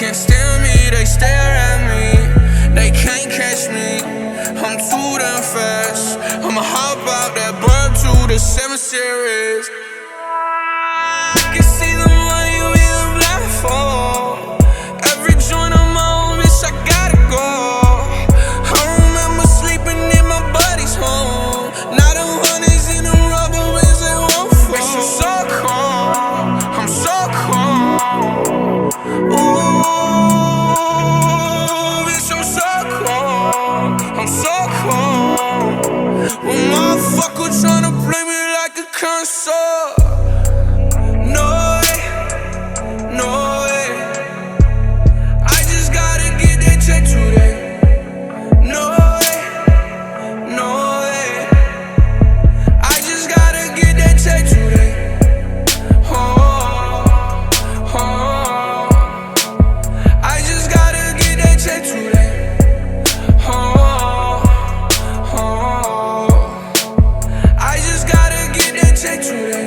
can't stand me, they stare at me. They can't catch me, I'm too damn fast. I'ma hop out that bird to the 7 Series. I can see the money we live life for. Every joint I'm on, bitch, I gotta go. I remember sleeping in my buddy's home. Now the honeys in the rubber bands they won't fall. Bitch, I'm so cold, I'm so cold. Ooh, bitch, I'm so cold, I'm so cold. Well, motherfucker tryna play me like a console. No way, no way. I just gotta get that check today. No way, no way. I just gotta get that check today. Oh, oh. I just gotta get that check today. Oh, oh. I just gotta get that check today.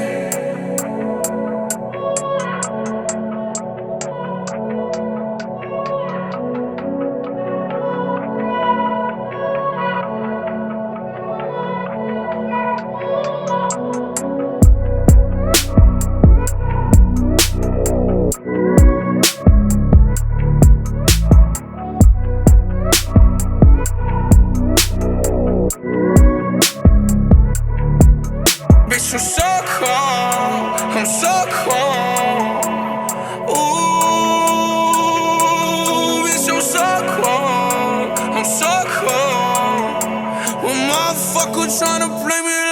Bitch, I'm so cold, I'm so cold. Ooh, bitch, I'm so cold, I'm so cold. Well, motherfucker tryna play me